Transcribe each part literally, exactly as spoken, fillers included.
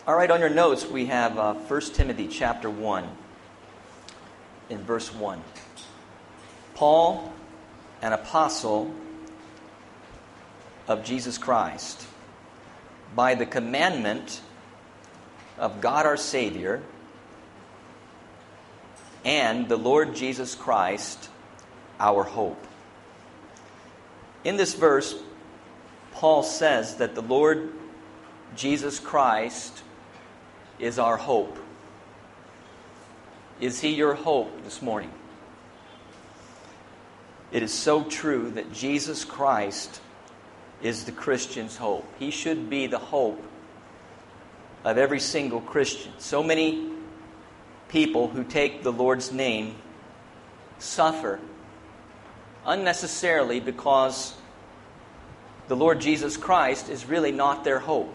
All right, on your notes, we have uh, First Timothy chapter one, in verse one. Paul, an apostle of Jesus Christ, by the commandment of God our Savior and the Lord Jesus Christ, our hope. In this verse, Paul says that the Lord Jesus Christ is our hope. Is He your hope this morning? It is so true that Jesus Christ is the Christian's hope. He should be the hope of every single Christian. So many people who take the Lord's name suffer unnecessarily because the Lord Jesus Christ is really not their hope.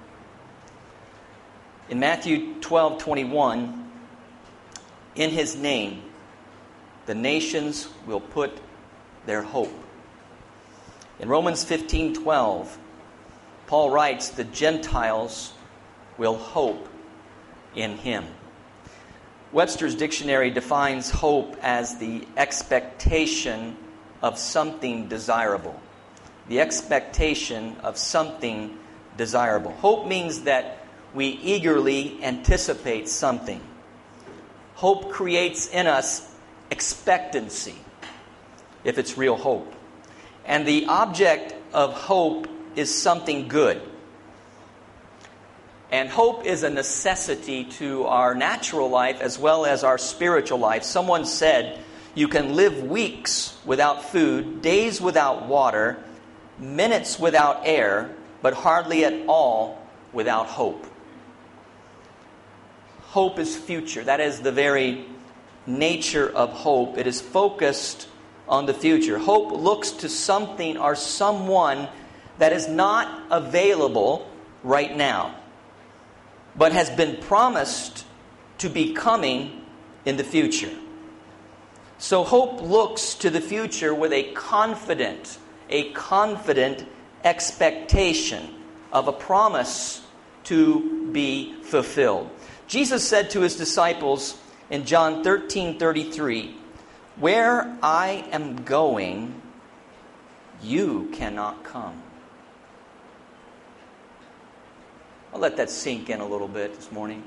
In Matthew twelve twenty-one, in His name, the nations will put their hope. In Romans fifteen twelve, Paul writes, the Gentiles will hope in Him. Webster's dictionary defines hope as the expectation of something desirable. The expectation of something desirable. Hope means that we eagerly anticipate something. Hope creates in us expectancy, if it's real hope. And the object of hope is something good. And hope is a necessity to our natural life as well as our spiritual life. Someone said, you can live weeks without food, days without water, minutes without air, but hardly at all without hope. Hope is future. That is the very nature of hope. It is focused on the future. Hope looks to something or someone that is not available right now, but has been promised to be coming in the future. So hope looks to the future with a confident, a confident expectation of a promise to be fulfilled. Jesus said to His disciples in John thirteen thirty-three, where I am going, you cannot come. I'll let that sink in a little bit this morning.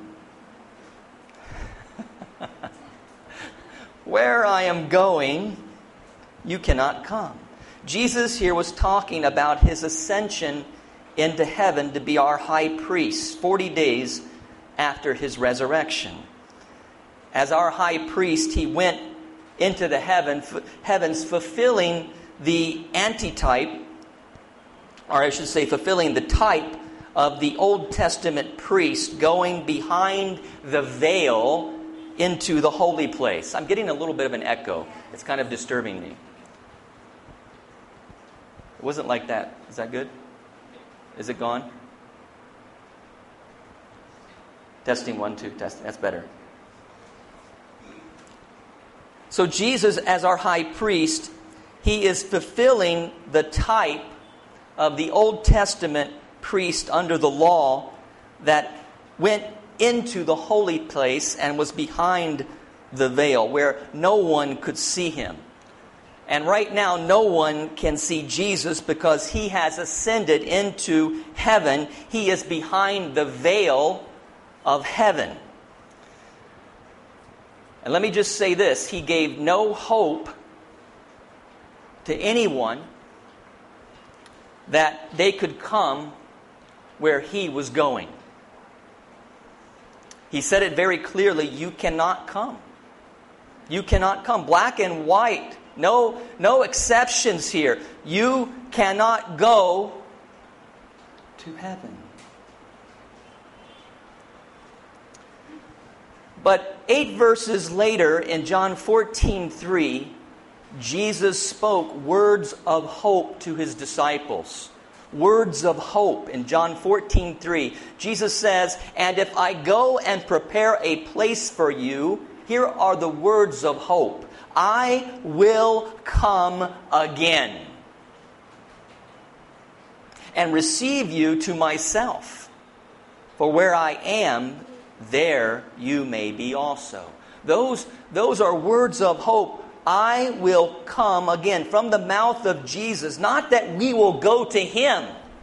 Where I am going, you cannot come. Jesus here was talking about His ascension into heaven to be our high priest, forty days after His resurrection. As our high priest, He went into the heaven, heavens, fulfilling the antitype, or I should say fulfilling the type of the Old Testament priest going behind the veil into the holy place. I'm getting a little bit of an echo. It's kind of disturbing me. It wasn't like that. Is that good? Is it gone? Testing one, two, testing. That's better. So Jesus, as our high priest, He is fulfilling the type of the Old Testament priest under the law that went into the holy place and was behind the veil where no one could see Him. And right now no one can see Jesus because He has ascended into heaven. He is behind the veil of heaven. And let me just say this, He gave no hope to anyone that they could come where He was going. He said it very clearly, you cannot come. You cannot come. Black and white. No, no exceptions here. You cannot go to heaven. But eight verses later in John fourteen three, Jesus spoke words of hope to His disciples. Words of hope in John fourteen three. Jesus says, and if I go and prepare a place for you, here are the words of hope. I will come again and receive you to myself, For where I am, there you may be also. Those, those are words of hope. I will come again from the mouth of Jesus. Not that we will go to Him.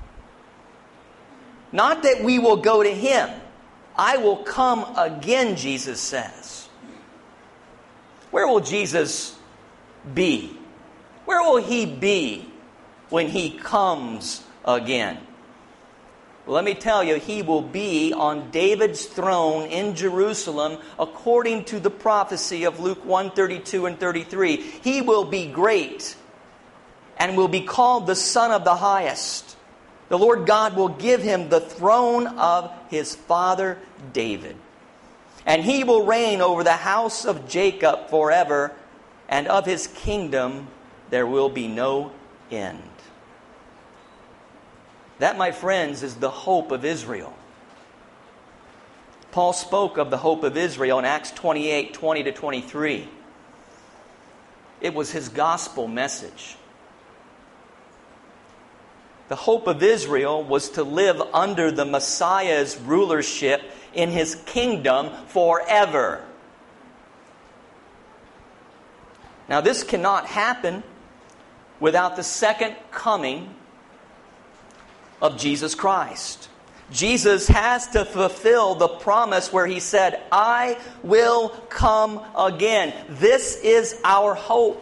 Not that we will go to Him. I will come again, Jesus says. Where will Jesus be? Where will He be when He comes again? Well, let me tell you, He will be on David's throne in Jerusalem according to the prophecy of Luke one thirty-two and thirty-three. He will be great and will be called the Son of the Highest. The Lord God will give Him the throne of His father David. And He will reign over the house of Jacob forever, and of His kingdom there will be no end. That, my friends, is the hope of Israel. Paul spoke of the hope of Israel in Acts twenty-eight, twenty to twenty-three. It was his gospel message. The hope of Israel was to live under the Messiah's rulership in His kingdom forever. Now, this cannot happen without the second coming of Jesus Christ. Jesus has to fulfill the promise where He said, I will come again. This is our hope.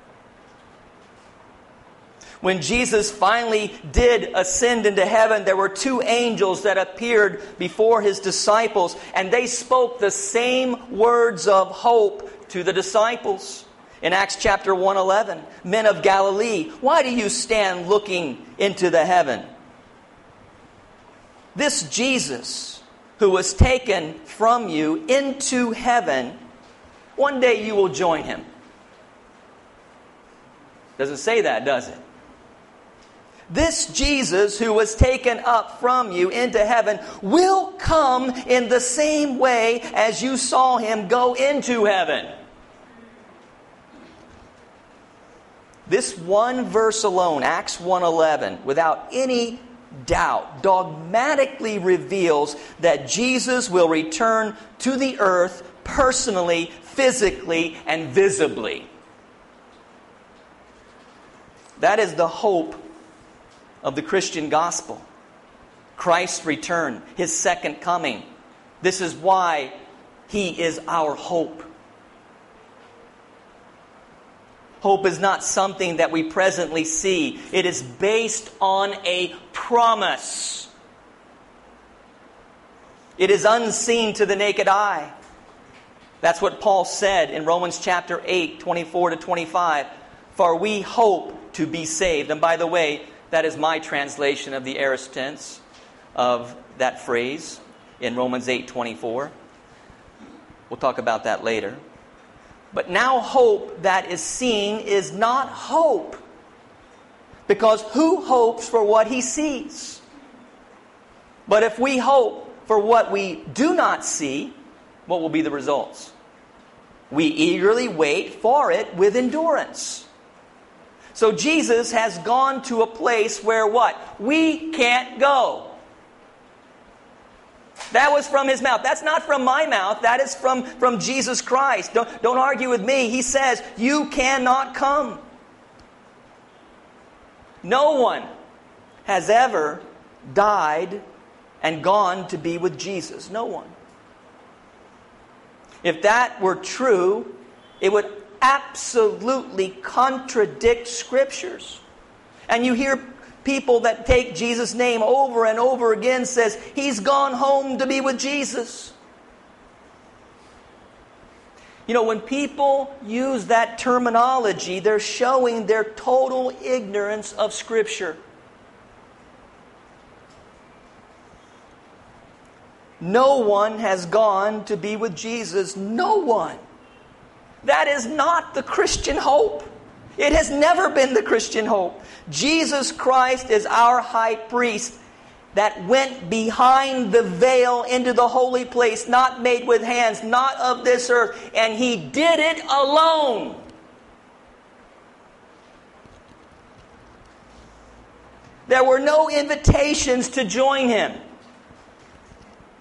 When Jesus finally did ascend into heaven, there were two angels that appeared before His disciples, and they spoke the same words of hope to the disciples. In Acts chapter one eleven, men of Galilee, why do you stand looking into the heaven? This Jesus, who was taken from you into heaven, one day you will join Him. Doesn't say that, does it? This Jesus, who was taken up from you into heaven, will come in the same way as you saw Him go into heaven. This one verse alone, Acts one eleven, without any doubt, dogmatically reveals that Jesus will return to the earth personally, physically, and visibly. That is the hope of the Christian gospel. Christ's return, His second coming. This is why He is our hope. Hope is not something that we presently see. It is based on a promise. It is unseen to the naked eye. That's what Paul said in Romans chapter eight, twenty-four to twenty-five. For we hope to be saved. And by the way, that is my translation of the aorist tense of that phrase in Romans eight, twenty-four. We'll talk about that later. But now hope that is seen is not hope. Because who hopes for what he sees? But if we hope for what we do not see, what will be the results? We eagerly wait for it with endurance. So Jesus has gone to a place where what? We can't go. That was from His mouth. That's not from my mouth. That is from, from Jesus Christ. Don't, don't argue with me. He says, you cannot come. No one has ever died and gone to be with Jesus. No one. If that were true, it would absolutely contradict Scriptures. And you hear people that take Jesus' name over and over again says, He's gone home to be with Jesus. You know, when people use that terminology, they're showing their total ignorance of Scripture. No one has gone to be with Jesus. No one. That is not the Christian hope. It has never been the Christian hope. Jesus Christ is our high priest that went behind the veil into the holy place, not made with hands, not of this earth, and He did it alone. There were no invitations to join Him.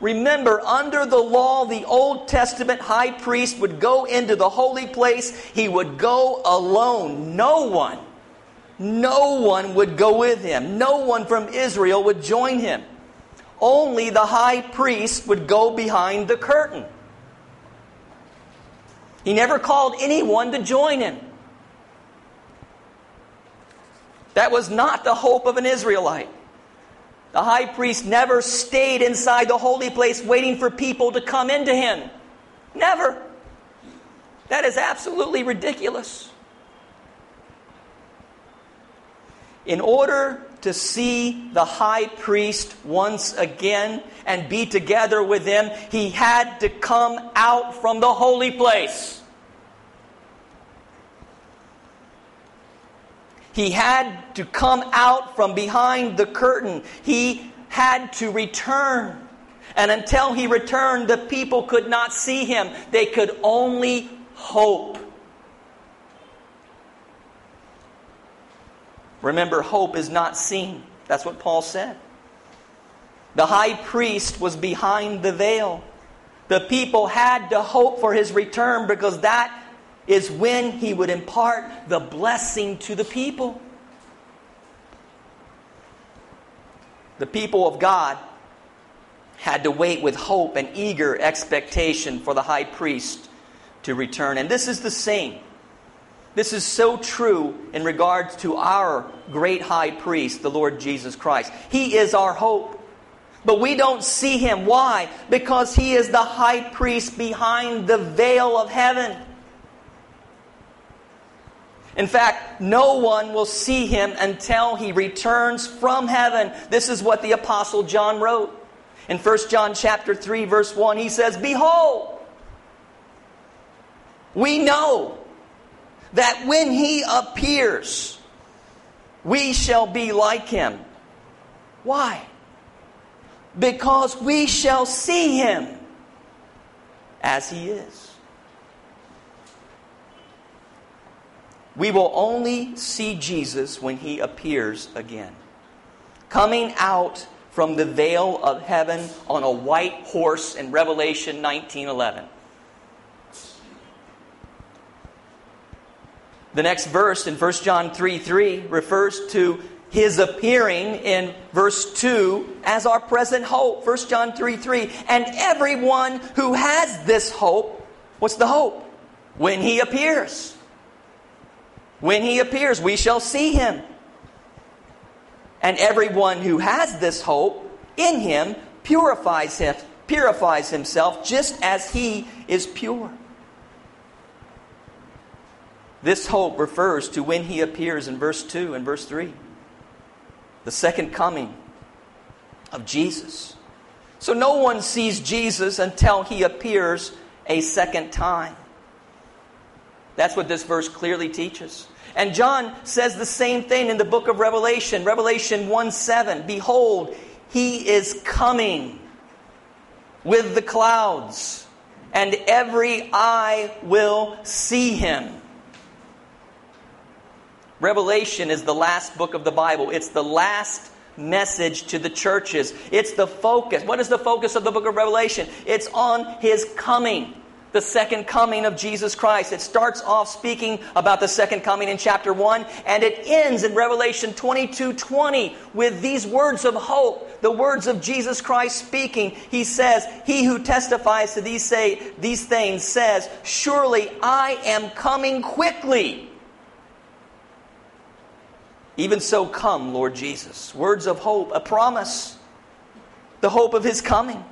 Remember, under the law, the Old Testament high priest would go into the holy place. He would go alone. No one, no one would go with him. No one from Israel would join him. Only the high priest would go behind the curtain. He never called anyone to join him. That was not the hope of an Israelite. The high priest never stayed inside the holy place waiting for people to come into him. Never. That is absolutely ridiculous. In order to see the high priest once again and be together with him, he had to come out from the holy place. He had to come out from behind the curtain. He had to return. And until he returned, the people could not see him. They could only hope. Remember, hope is not seen. That's what Paul said. The high priest was behind the veil. The people had to hope for his return because that is when he would impart the blessing to the people. The people of God had to wait with hope and eager expectation for the high priest to return. And this is the same. This is so true in regards to our great high priest, the Lord Jesus Christ. He is our hope. But we don't see him. Why? Because he is the high priest behind the veil of heaven. In fact, no one will see him until he returns from heaven. This is what the Apostle John wrote. In First John chapter three, verse one, he says, "Behold, we know that when he appears, we shall be like him." Why? Because we shall see him as he is. We will only see Jesus when he appears again, coming out from the veil of heaven on a white horse in Revelation nineteen eleven. The next verse in First John three three refers to his appearing in verse two as our present hope. First John three three. And everyone who has this hope, what's the hope? When he appears. When he appears, we shall see him. And everyone who has this hope in him purifies him, purifies himself just as he is pure. This hope refers to when he appears in verse two and verse three. The second coming of Jesus. So no one sees Jesus until he appears a second time. That's what this verse clearly teaches. And John says the same thing in the book of Revelation. Revelation one seven. "Behold, he is coming with the clouds, and every eye will see him." Revelation is the last book of the Bible. It's the last message to the churches. It's the focus. What is the focus of the book of Revelation? It's on his coming. The second coming of Jesus Christ. It starts off speaking about the second coming in chapter one, and it ends in Revelation twenty-two twenty with these words of hope, the words of Jesus Christ speaking. He says, "He who testifies to these say these things says, surely I am coming quickly. Even so come, Lord Jesus." Words of hope, a promise, the hope of his coming.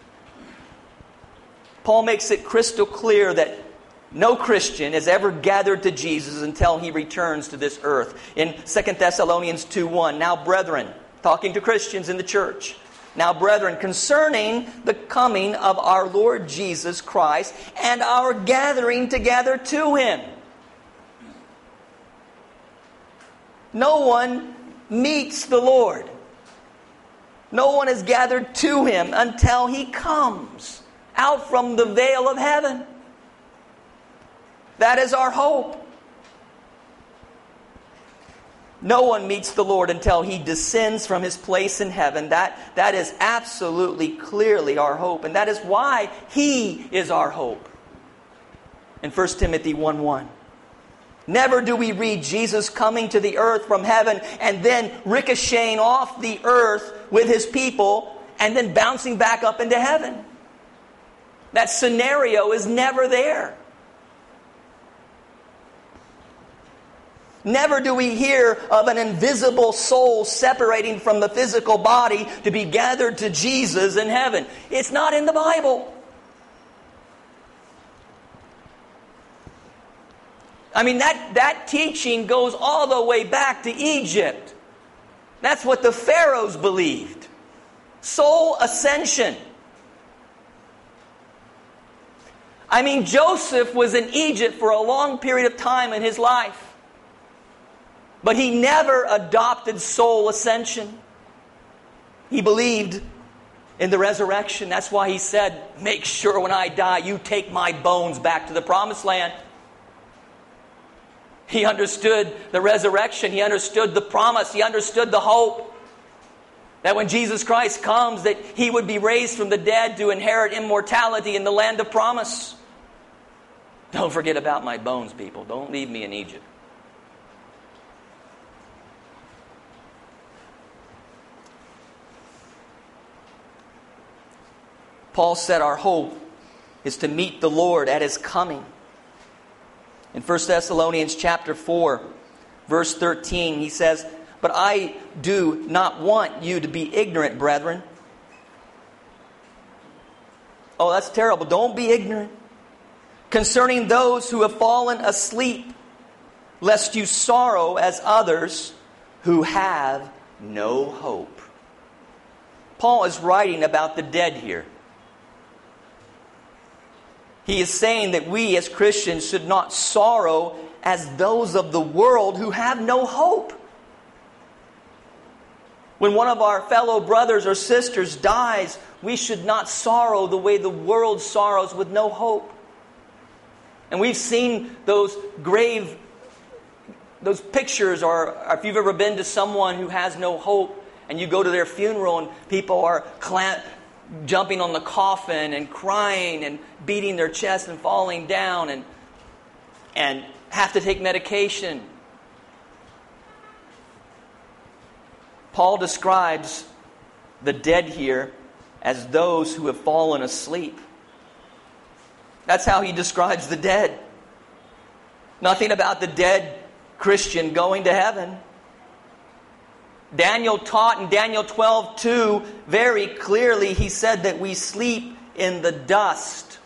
Paul makes it crystal clear that no Christian is ever gathered to Jesus until he returns to this earth. In Second Thessalonians two one, "Now brethren," talking to Christians in the church, "Now brethren, concerning the coming of our Lord Jesus Christ and our gathering together to him." No one meets the Lord. No one is gathered to him until he comes out from the veil of heaven. That is our hope. No one meets the Lord until He descends from His place in heaven. That, that is absolutely clearly our hope. And that is why He is our hope. In First Timothy one one. Never do we read Jesus coming to the earth from heaven and then ricocheting off the earth with His people and then bouncing back up into heaven. That scenario is never there. Never do we hear of an invisible soul separating from the physical body to be gathered to Jesus in heaven. It's not in the Bible. I mean, that, that teaching goes all the way back to Egypt. That's what the pharaohs believed. Soul ascension. I mean, Joseph was in Egypt for a long period of time in his life. But he never adopted soul ascension. He believed in the resurrection. That's why he said, make sure when I die, you take my bones back to the promised land. He understood the resurrection. He understood the promise. He understood the hope. That when Jesus Christ comes, that He would be raised from the dead to inherit immortality in the land of promise. Don't forget about my bones, people. Don't leave me in Egypt. Paul said our hope is to meet the Lord at His coming. In First Thessalonians chapter four, verse thirteen, he says, "But I do not want you to be ignorant, brethren." Oh, that's terrible. Don't be ignorant. "Concerning those who have fallen asleep, lest you sorrow as others who have no hope." Paul is writing about the dead here. He is saying that we as Christians should not sorrow as those of the world who have no hope. When one of our fellow brothers or sisters dies, we should not sorrow the way the world sorrows with no hope. And we've seen those grave, those pictures, or if you've ever been to someone who has no hope, and you go to their funeral and people are clam- jumping on the coffin and crying and beating their chest and falling down and and have to take medication. Paul describes the dead here as those who have fallen asleep. That's how he describes the dead. Nothing about the dead Christian going to heaven. Daniel taught in Daniel twelve two very clearly. He said that we sleep in the dust.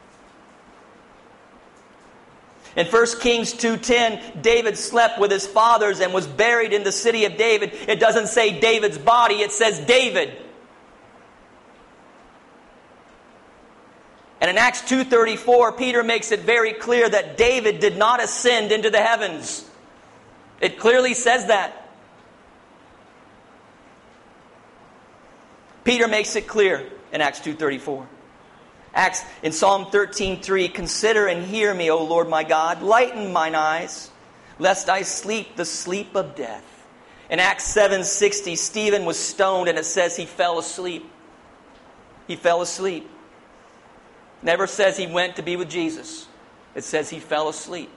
In First Kings two ten, David slept with his fathers and was buried in the city of David. It doesn't say David's body, it says David. And in Acts two thirty-four, Peter makes it very clear that David did not ascend into the heavens. It clearly says that. Peter makes it clear in Acts two thirty-four. Acts in Psalm thirteen three, "Consider and hear me, O Lord my God. Lighten mine eyes, lest I sleep the sleep of death." In Acts seven sixty, Stephen was stoned and it says he fell asleep. He fell asleep. Never says he went to be with Jesus. It says he fell asleep.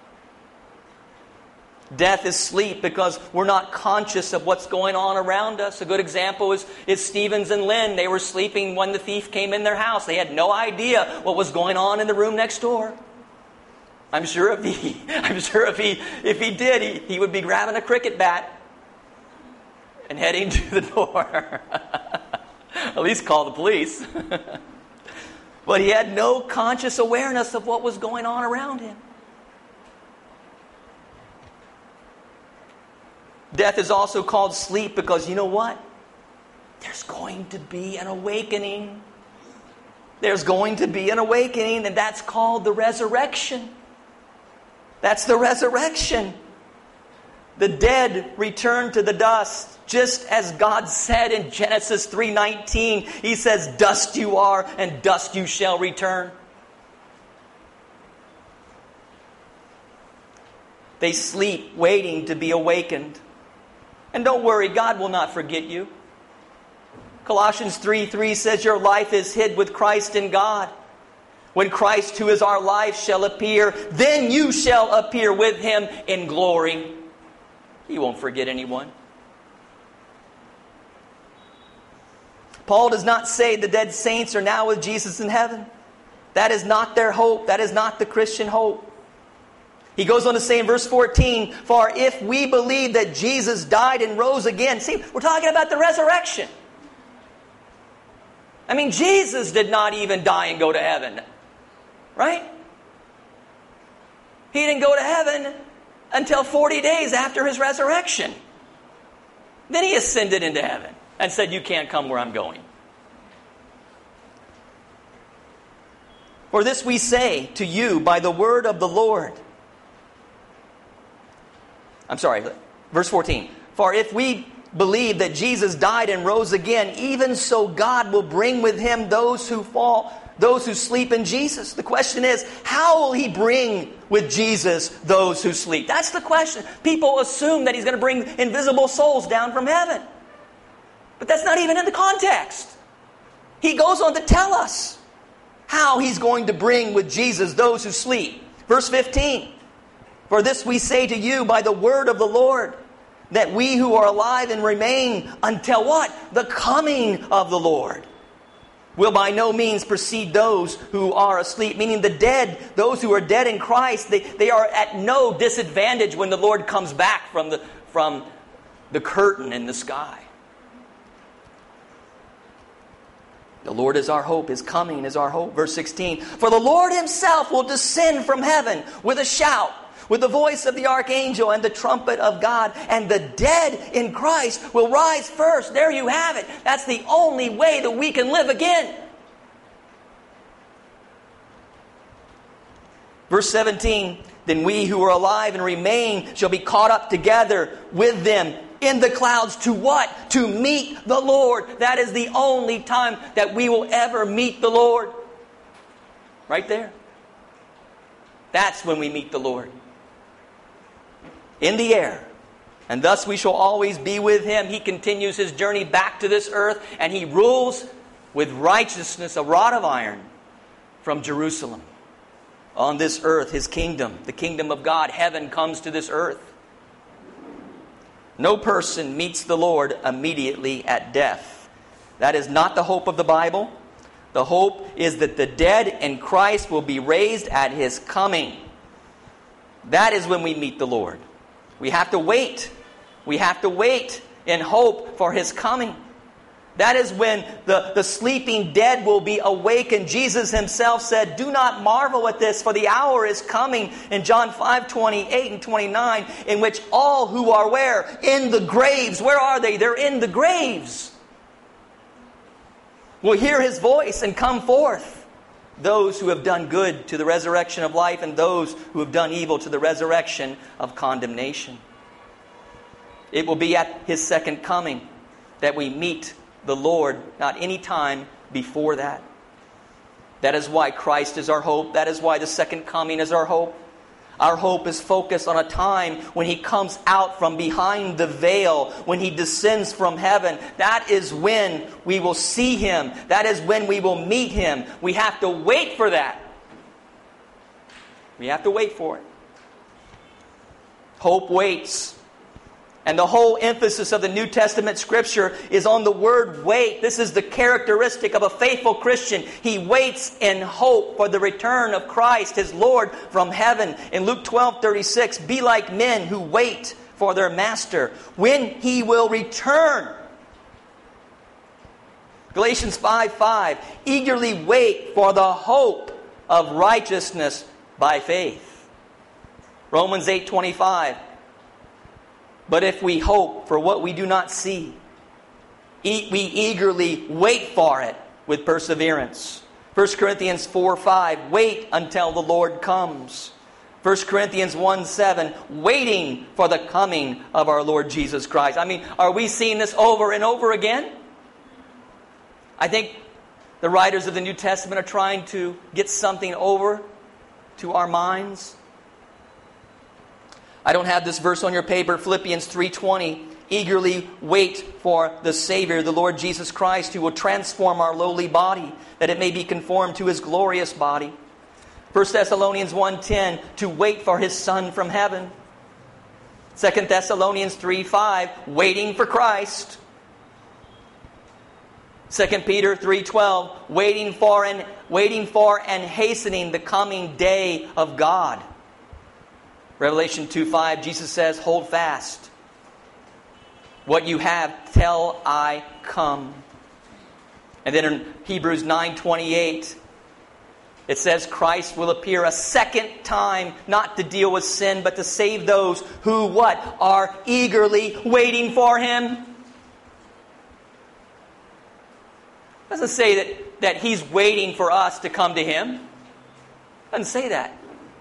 Death is sleep because we're not conscious of what's going on around us. A good example is, is Stevens and Lynn. They were sleeping when the thief came in their house. They had no idea what was going on in the room next door. I'm sure if he, I'm sure if he, if he did, he, he would be grabbing a cricket bat and heading to the door. At least call the police. But he had no conscious awareness of what was going on around him. Death is also called sleep because you know what? There's going to be an awakening. There's going to be an awakening, and that's called the resurrection. That's the resurrection. The dead return to the dust, just as God said in Genesis three nineteen. He says, "Dust you are, and dust you shall return." They sleep, waiting to be awakened. And don't worry, God will not forget you. Colossians three three says your life is hid with Christ in God. When Christ, who is our life, shall appear, then you shall appear with Him in glory. He won't forget anyone. Paul does not say the dead saints are now with Jesus in heaven. That is not their hope. That is not the Christian hope. He goes on to say in verse fourteen, for if we believe that Jesus died and rose again. See, we're talking about the resurrection. I mean, Jesus did not even die and go to heaven. Right? He didn't go to heaven until forty days after His resurrection. Then He ascended into heaven and said, you can't come where I'm going. For this we say to you by the word of the Lord. I'm sorry, verse fourteen. For if we believe that Jesus died and rose again, even so God will bring with Him those who fall, those who sleep in Jesus. The question is, how will He bring with Jesus those who sleep? That's the question. People assume that He's going to bring invisible souls down from heaven. But that's not even in the context. He goes on to tell us how He's going to bring with Jesus those who sleep. Verse fifteen. For this we say to you by the word of the Lord, that we who are alive and remain until what? The coming of the Lord will by no means precede those who are asleep. Meaning the dead, those who are dead in Christ, they, they are at no disadvantage when the Lord comes back from the, from the curtain in the sky. The Lord is our hope. His coming is our hope. Verse sixteen. For the Lord Himself will descend from heaven with a shout, with the voice of the archangel and the trumpet of God, and the dead in Christ will rise first. There you have it. That's the only way that we can live again. Verse seventeen. Then we who are alive and remain shall be caught up together with them in the clouds to what? To meet the Lord. That is the only time that we will ever meet the Lord. Right there. That's when we meet the Lord. In the air. And thus we shall always be with Him. He continues His journey back to this earth, and He rules with righteousness, a rod of iron, from Jerusalem. On this earth, His kingdom, the kingdom of God, heaven comes to this earth. No person meets the Lord immediately at death. That is not the hope of the Bible. The hope is that the dead in Christ will be raised at His coming. That is when we meet the Lord. We have to wait. We have to wait in hope for His coming. That is when the, the sleeping dead will be awakened. Jesus Himself said, do not marvel at this, for the hour is coming, in John five, twenty-eight and twenty-nine, in which all who are where? In the graves. Where are they? They're in the graves. Will hear His voice and come forth. Those who have done good to the resurrection of life, and those who have done evil to the resurrection of condemnation. It will be at His second coming that we meet the Lord, not any time before that. That is why Christ is our hope. That is why the second coming is our hope. Our hope is focused on a time when He comes out from behind the veil, when He descends from heaven. That is when we will see Him. That is when we will meet Him. We have to wait for that. We have to wait for it. Hope waits. And the whole emphasis of the New Testament Scripture is on the word wait. This is the characteristic of a faithful Christian. He waits in hope for the return of Christ, His Lord, from heaven. In Luke twelve thirty-six, be like men who wait for their Master when He will return. Galatians five five, eagerly wait for the hope of righteousness by faith. Romans eight twenty-five, but if we hope for what we do not see, we eagerly wait for it with perseverance. First Corinthians four five, wait until the Lord comes. First Corinthians one seven, waiting for the coming of our Lord Jesus Christ. I mean, are we seeing this over and over again? I think the writers of the New Testament are trying to get something over to our minds. I don't have this verse on your paper. Philippians three twenty. eagerly wait for the Savior, the Lord Jesus Christ, who will transform our lowly body, that it may be conformed to His glorious body. First Thessalonians one ten, to wait for His Son from heaven. Second Thessalonians three five, waiting for Christ. Second Peter three twelve, waiting for and waiting for and hastening the coming day of God. Revelation two five, Jesus says, hold fast. What you have, till I come. And then in Hebrews nine twenty-eight, it says Christ will appear a second time, not to deal with sin, but to save those who, what? Are eagerly waiting for Him. It doesn't say that, that He's waiting for us to come to Him. It doesn't say that.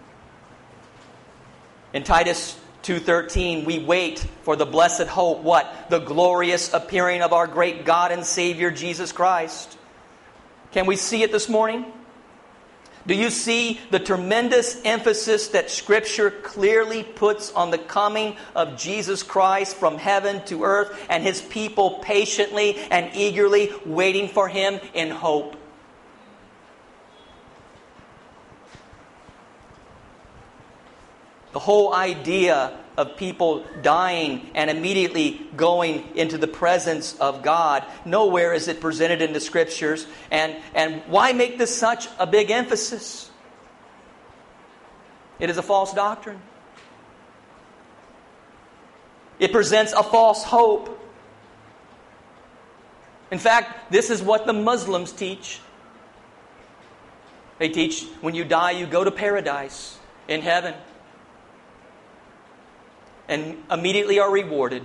In Titus two thirteen, we wait for the blessed hope, what? The glorious appearing of our great God and Savior, Jesus Christ. Can we see it this morning? Do you see the tremendous emphasis that Scripture clearly puts on the coming of Jesus Christ from heaven to earth, and His people patiently and eagerly waiting for Him in hope? The whole idea of people dying and immediately going into the presence of God, nowhere is it presented in the Scriptures. And, and why make this such a big emphasis? It is a false doctrine. It presents a false hope. In fact, this is what the Muslims teach. They teach when you die, you go to paradise in heaven, and immediately are rewarded.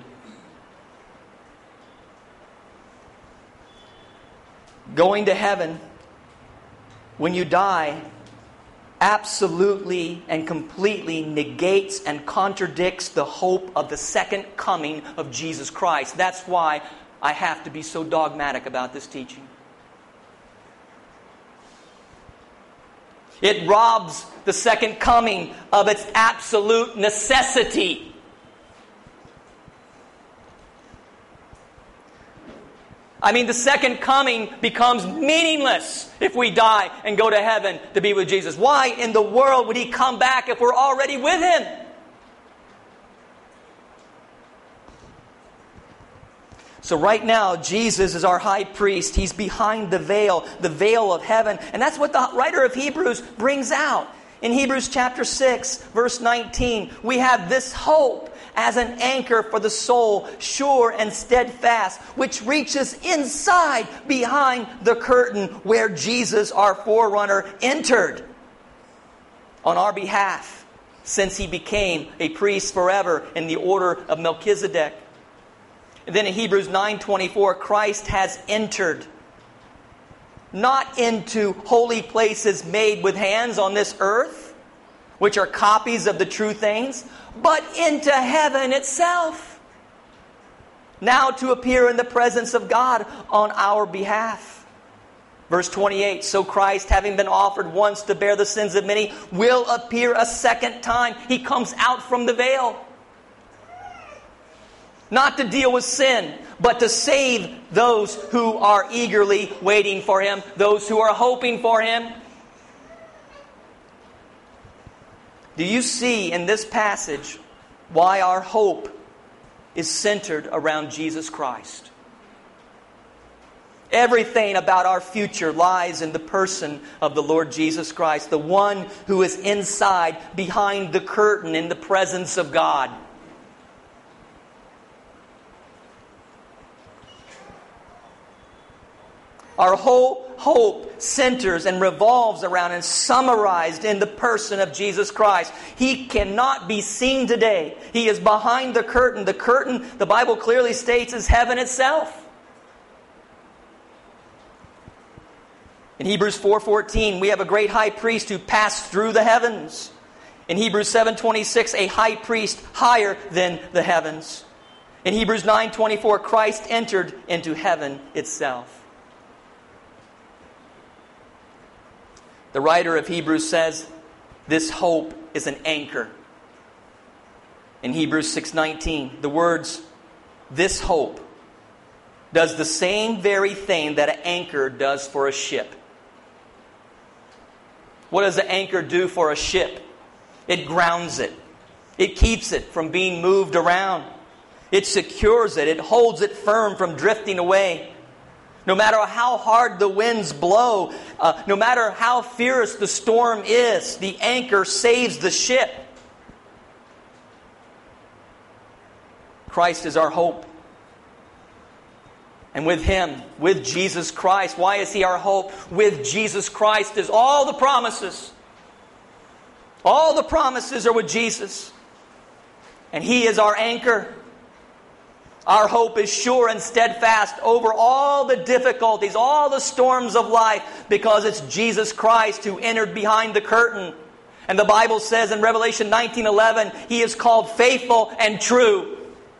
Going to heaven, when you die, absolutely and completely negates and contradicts the hope of the second coming of Jesus Christ. That's why I have to be so dogmatic about this teaching. It robs the second coming of its absolute necessity. I mean, the second coming becomes meaningless if we die and go to heaven to be with Jesus. Why in the world would He come back if we're already with Him? So right now, Jesus is our high priest. He's behind the veil, the veil of heaven. And that's what the writer of Hebrews brings out. In Hebrews chapter six, verse nineteen, we have this hope as an anchor for the soul, sure and steadfast, which reaches inside behind the curtain where Jesus, our forerunner, entered on our behalf, since He became a priest forever in the order of Melchizedek. And then in Hebrews nine twenty-four, Christ has entered, not into holy places made with hands on this earth, which are copies of the true things, but into heaven itself, now to appear in the presence of God on our behalf. Verse twenty-eight, so Christ, having been offered once to bear the sins of many, will appear a second time. He comes out from the veil. Not to deal with sin, but to save those who are eagerly waiting for Him, those who are hoping for Him. Do you see in this passage why our hope is centered around Jesus Christ? Everything about our future lies in the person of the Lord Jesus Christ, the one who is inside, behind the curtain, in the presence of God. Our whole hope centers and revolves around and summarized in the person of Jesus Christ. He cannot be seen today. He is behind the curtain. The curtain, the Bible clearly states, is heaven itself. In Hebrews four fourteen, we have a great high priest who passed through the heavens. In Hebrews seven twenty-six, a high priest higher than the heavens. In Hebrews nine twenty-four, Christ entered into heaven itself. The writer of Hebrews says this hope is an anchor. In Hebrews six nineteen, the words This hope does the same very thing that an anchor does for a ship. What does an anchor do for a ship? It grounds it. It keeps it from being moved around. It secures it. It holds it firm from drifting away. No matter how hard the winds blow, uh, no matter how fierce the storm is, the anchor saves the ship. Christ is our hope. And with Him, with Jesus Christ, why is He our hope? With Jesus Christ is all the promises. All the promises are with Jesus. And He is our anchor. Our hope is sure and steadfast over all the difficulties, all the storms of life, because it's Jesus Christ who entered behind the curtain. And the Bible says in Revelation nineteen eleven, He is called faithful and true.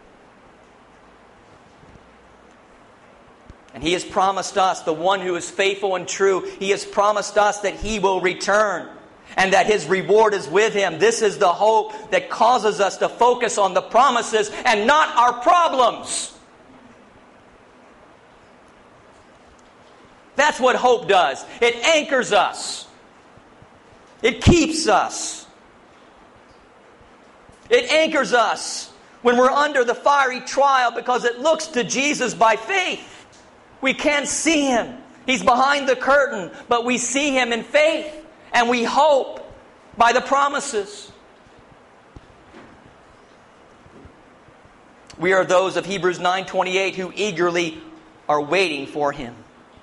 And He has promised us, the one who is faithful and true, He has promised us that He will return and that His reward is with Him. This is the hope that causes us to focus on the promises and not our problems. That's what hope does. It anchors us. It keeps us. It anchors us when we're under the fiery trial because it looks to Jesus by faith. We can't see Him. He's behind the curtain, but we see Him in faith. And we hope by the promises. We are those of Hebrews nine twenty-eight who eagerly are waiting for Him.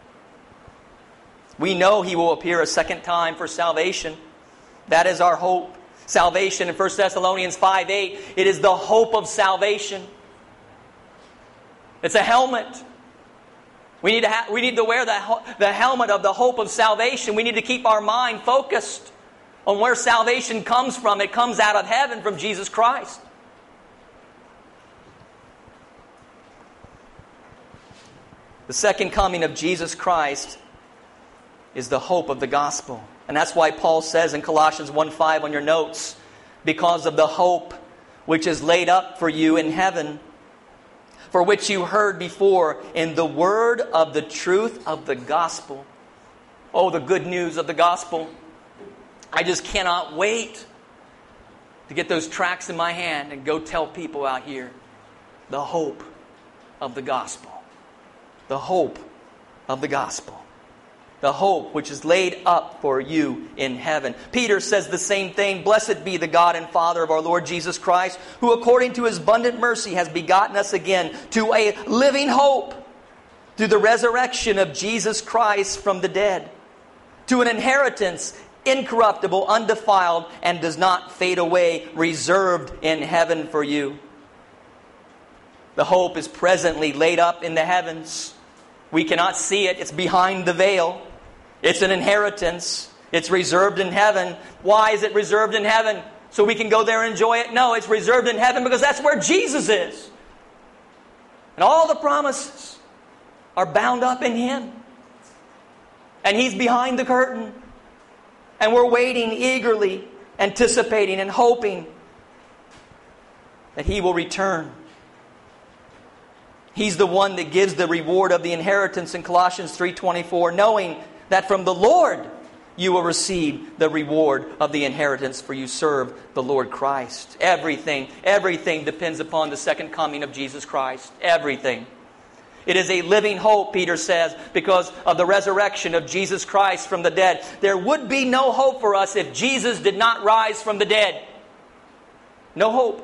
We know He will appear a second time for salvation. That is our hope. Salvation in First Thessalonians five eight, it is the hope of salvation. It's a helmet. We need to ha- we need to wear the, the helmet of the hope of salvation. We need to keep our mind focused on where salvation comes from. It comes out of heaven from Jesus Christ. The second coming of Jesus Christ is the hope of the gospel. And that's why Paul says in Colossians one five on your notes, because of the hope which is laid up for you in heaven, for which you heard before in the word of the truth of the gospel. Oh, the good news of the gospel. I just cannot wait to get those tracts in my hand and go tell people out here the hope of the gospel. The hope of the gospel. The hope which is laid up for you in heaven. Peter says the same thing. Blessed be the God and Father of our Lord Jesus Christ, who according to His abundant mercy has begotten us again to a living hope through the resurrection of Jesus Christ from the dead, to an inheritance incorruptible, undefiled, and does not fade away, reserved in heaven for you. The hope is presently laid up in the heavens. We cannot see it. It's behind the veil. It's an inheritance. It's reserved in heaven. Why is it reserved in heaven? So we can go there and enjoy it? No, it's reserved in heaven because that's where Jesus is. And all the promises are bound up in Him. And He's behind the curtain. And we're waiting eagerly, anticipating and hoping that He will return. He's the one that gives the reward of the inheritance in Colossians three twenty-four, knowing that from the Lord you will receive the reward of the inheritance, for you serve the Lord Christ. Everything, everything depends upon the second coming of Jesus Christ. Everything. It is a living hope, Peter says, because of the resurrection of Jesus Christ from the dead. There would be no hope for us if Jesus did not rise from the dead. No hope.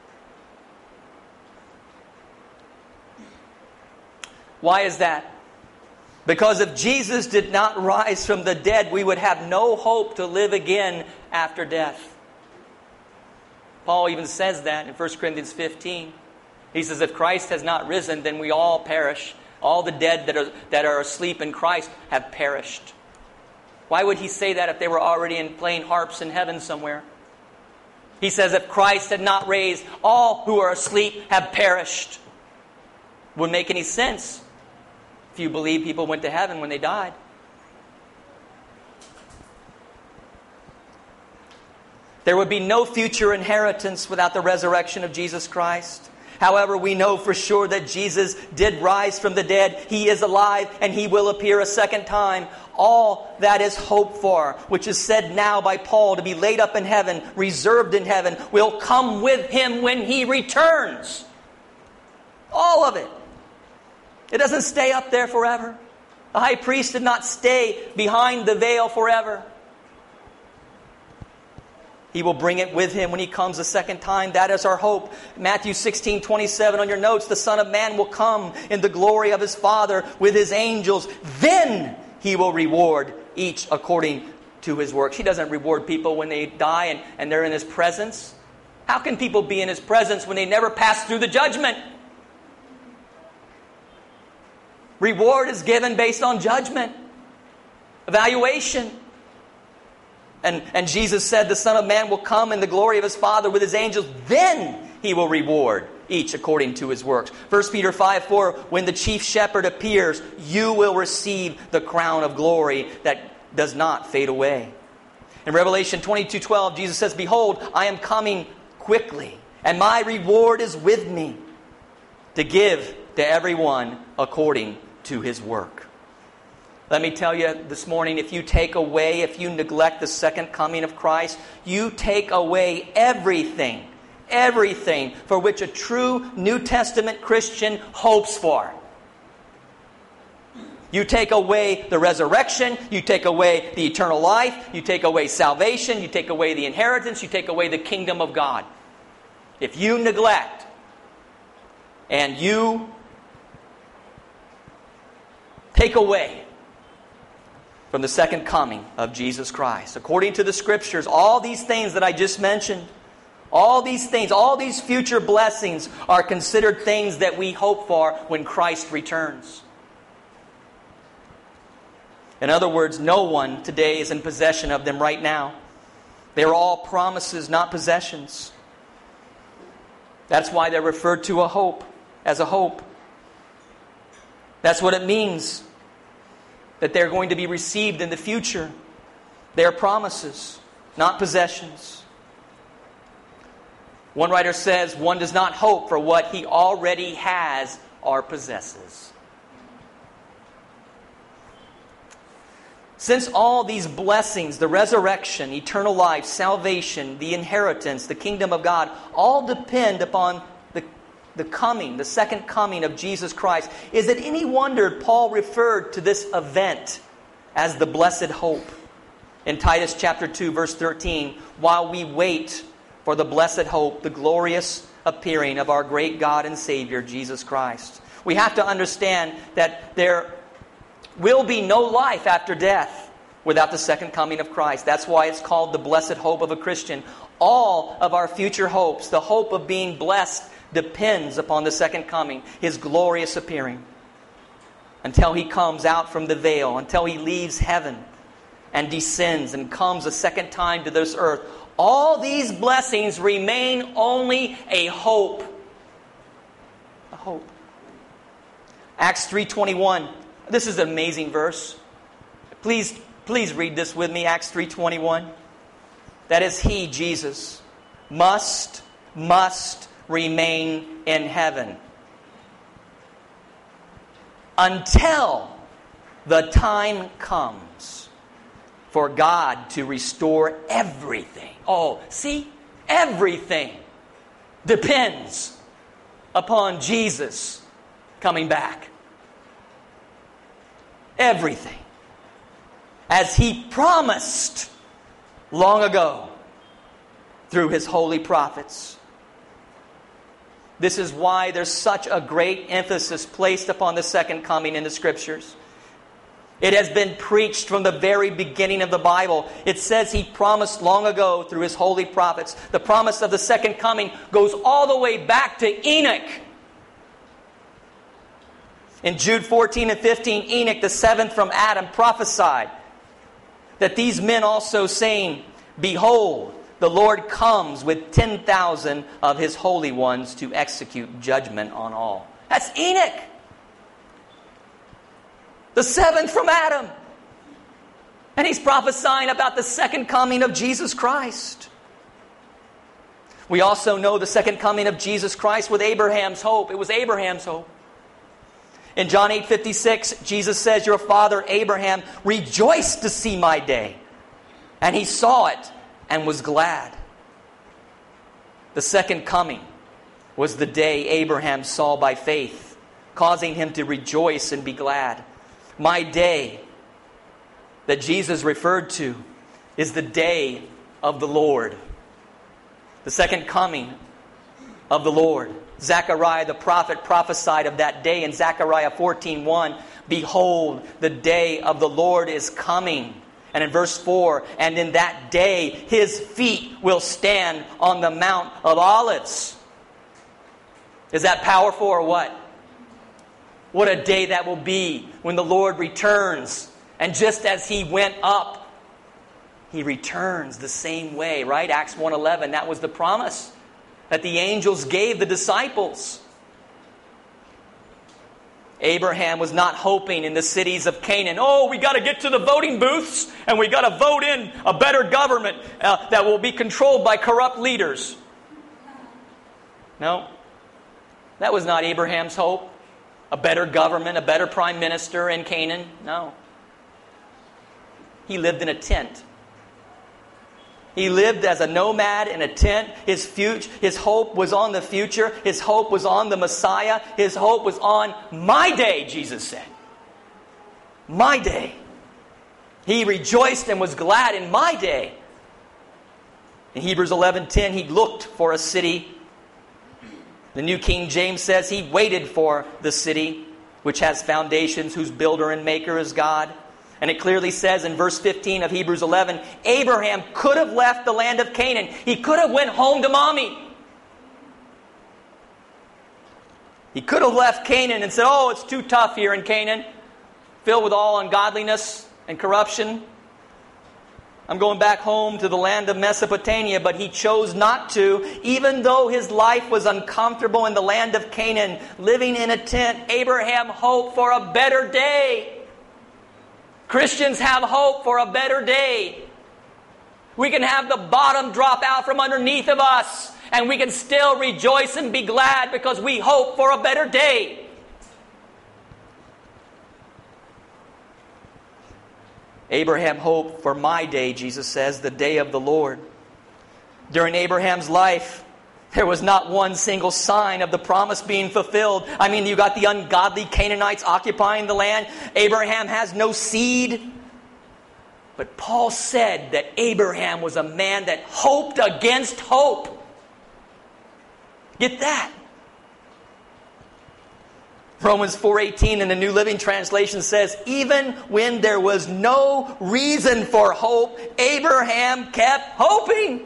Why is that? Because if Jesus did not rise from the dead, we would have no hope to live again after death. Paul even says that in First Corinthians fifteen. He says, if Christ has not risen, then we all perish. All the dead that are, that are asleep in Christ have perished. Why would he say that if they were already in playing harps in heaven somewhere? He says, if Christ had not raised, all who are asleep have perished. Wouldn't make any sense if you believe people went to heaven when they died. There would be no future inheritance without the resurrection of Jesus Christ. However, we know for sure that Jesus did rise from the dead. He is alive and He will appear a second time. All that is hoped for, which is said now by Paul to be laid up in heaven, reserved in heaven, will come with Him when He returns. All of it. It doesn't stay up there forever. The high priest did not stay behind the veil forever. He will bring it with Him when He comes a second time. That is our hope. Matthew sixteen twenty-seven on your notes. The Son of Man will come in the glory of His Father with His angels. Then He will reward each according to his works. He doesn't reward people when they die and, and they're in His presence. How can people be in His presence when they never pass through the judgment? Reward is given based on judgment, evaluation. And, and Jesus said the Son of Man will come in the glory of His Father with His angels. Then He will reward each according to his works. First Peter five four, when the chief shepherd appears, you will receive the crown of glory that does not fade away. In Revelation twenty-two twelve, Jesus says, behold, I am coming quickly, and my reward is with me to give to everyone according to his work. Let me tell you this morning, if you take away, if you neglect the second coming of Christ, you take away everything, everything for which a true New Testament Christian hopes for. You take away the resurrection, you take away the eternal life, you take away salvation, you take away the inheritance, you take away the kingdom of God. If you neglect and you take away from the second coming of Jesus Christ, according to the Scriptures, all these things that I just mentioned, all these things, all these future blessings are considered things that we hope for when Christ returns. In other words, no one today is in possession of them right now. They're all promises, not possessions. That's why they're referred to a hope, as a hope. That's what it means, that they're going to be received in the future. They're promises, not possessions. One writer says, one does not hope for what he already has or possesses. Since all these blessings, the resurrection, eternal life, salvation, the inheritance, the kingdom of God, all depend upon the, the coming, the second coming of Jesus Christ, is it any wonder Paul referred to this event as the blessed hope? In Titus chapter two, verse thirteen, while we wait for the blessed hope, the glorious appearing of our great God and Savior, Jesus Christ. We have to understand that there will be no life after death without the second coming of Christ. That's why it's called the blessed hope of a Christian. All of our future hopes, the hope of being blessed, depends upon the second coming, His glorious appearing. Until He comes out from the veil, until He leaves heaven and descends and comes a second time to this earth, all these blessings remain only a hope. A hope. Acts three twenty-one. This is an amazing verse. Please, please read this with me, Acts three twenty-one. That is, He, Jesus, must, must remain in heaven until the time comes for God to restore everything. Oh, see? Everything depends upon Jesus coming back. Everything. As He promised long ago through His holy prophets. This is why there's such a great emphasis placed upon the second coming in the Scriptures. It has been preached from the very beginning of the Bible. It says He promised long ago through His holy prophets. The promise of the second coming goes all the way back to Enoch. In Jude fourteen and fifteen, Enoch, the seventh from Adam, prophesied that these men also saying, behold, the Lord comes with ten thousand of His holy ones to execute judgment on all. That's Enoch. The seventh from Adam. And he's prophesying about the second coming of Jesus Christ. We also know the second coming of Jesus Christ with Abraham's hope. It was Abraham's hope. In John eight fifty-six, Jesus says, your father Abraham rejoiced to see my day. And he saw it and was glad. The second coming was the day Abraham saw by faith, causing him to rejoice and be glad. My day that Jesus referred to is the day of the Lord. The second coming of the Lord. Zechariah the prophet prophesied of that day in Zechariah fourteen one. Behold, the day of the Lord is coming. And in verse four, and in that day his feet will stand on the Mount of Olives. Is that powerful or what? What a day that will be when the Lord returns. And just as He went up, He returns the same way, right? Acts one eleven, that was the promise that the angels gave the disciples. Abraham was not hoping in the cities of Canaan, oh, we got to get to the voting booths and we got to vote in a better government uh, that will be controlled by corrupt leaders. No, that was not Abraham's hope. A better government, a better prime minister in Canaan. No. He lived in a tent. He lived as a nomad in a tent. His future, his hope was on the future. His hope was on the Messiah. His hope was on my day, Jesus said. My day. He rejoiced and was glad in my day. In Hebrews eleven ten, he looked for a city. The New King James says he waited for the city which has foundations, whose builder and maker is God. And it clearly says in verse fifteen of Hebrews eleven, Abraham could have left the land of Canaan. He could have went home to mommy. He could have left Canaan and said, oh, it's too tough here in Canaan, filled with all ungodliness and corruption. I'm going back home to the land of Mesopotamia, but he chose not to, even though his life was uncomfortable in the land of Canaan, living in a tent. Abraham hoped for a better day. Christians have hope for a better day. We can have the bottom drop out from underneath of us, and we can still rejoice and be glad because we hope for a better day. Abraham hoped for my day, Jesus says, the day of the Lord. During Abraham's life, there was not one single sign of the promise being fulfilled. I mean, you got the ungodly Canaanites occupying the land. Abraham has no seed. But Paul said that Abraham was a man that hoped against hope. Get that? Romans four eighteen in the New Living Translation says, even when there was no reason for hope, Abraham kept hoping.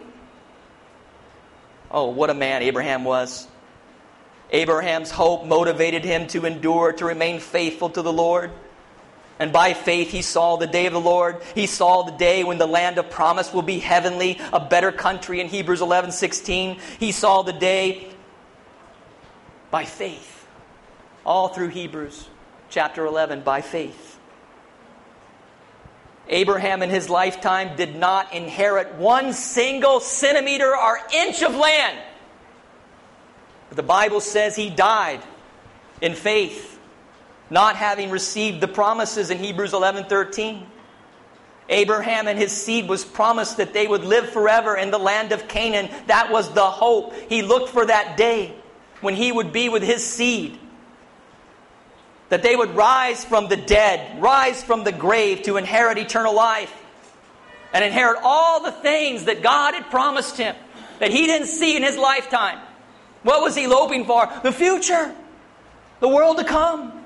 Oh, what a man Abraham was. Abraham's hope motivated him to endure, to remain faithful to the Lord. And by faith he saw the day of the Lord. He saw the day when the land of promise will be heavenly, a better country in Hebrews eleven sixteen. He saw the day by faith. All through Hebrews chapter eleven, by faith. Abraham in his lifetime did not inherit one single centimeter or inch of land. But the Bible says he died in faith, not having received the promises in Hebrews eleven thirteen. Abraham and his seed was promised that they would live forever in the land of Canaan. That was the hope. He looked for that day when he would be with his seed. That they would rise from the dead, rise from the grave to inherit eternal life. And inherit all the things that God had promised him, that he didn't see in his lifetime. What was he hoping for? The future. The world to come.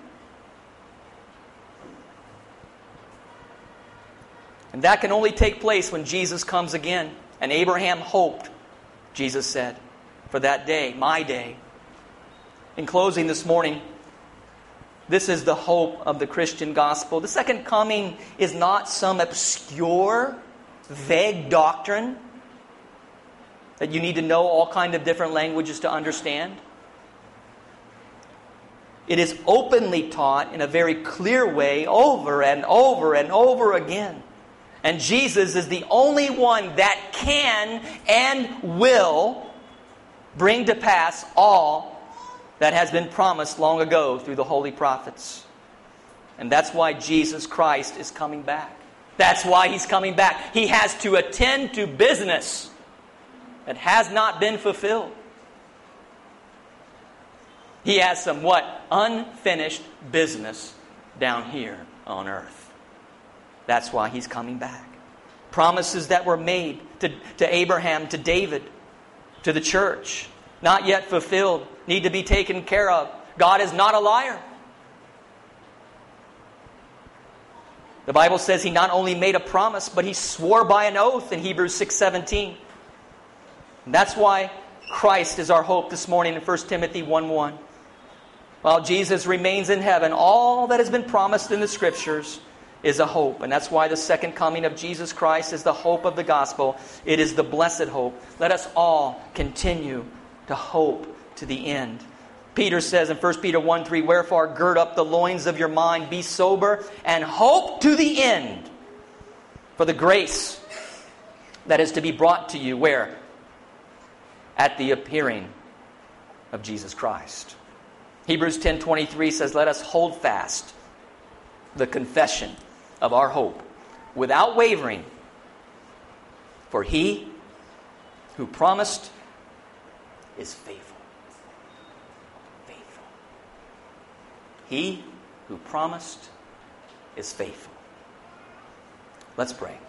And that can only take place when Jesus comes again. And Abraham hoped, Jesus said, for that day, my day. In closing this morning, this is the hope of the Christian gospel. The second coming is not some obscure, vague doctrine that you need to know all kinds of different languages to understand. It is openly taught in a very clear way over and over and over again. And Jesus is the only one that can and will bring to pass all that has been promised long ago through the holy prophets. And that's why Jesus Christ is coming back. That's why He's coming back. He has to attend to business that has not been fulfilled. He has some what? Unfinished business down here on earth. That's why He's coming back. Promises that were made to, to Abraham, to David, to the church, not yet fulfilled, need to be taken care of. God is not a liar. The Bible says He not only made a promise, but He swore by an oath in Hebrews six seventeen. And that's why Christ is our hope this morning in First Timothy one one. While Jesus remains in heaven, all that has been promised in the Scriptures is a hope. And that's why the second coming of Jesus Christ is the hope of the gospel. It is the blessed hope. Let us all continue to hope to the end. Peter says in First Peter one three, "Wherefore gird up the loins of your mind, be sober, and hope to the end for the grace that is to be brought to you." Where? At the appearing of Jesus Christ. Hebrews ten twenty-three says, "Let us hold fast the confession of our hope without wavering, for He who promised is faithful." Faithful. He who promised is faithful. Let's pray.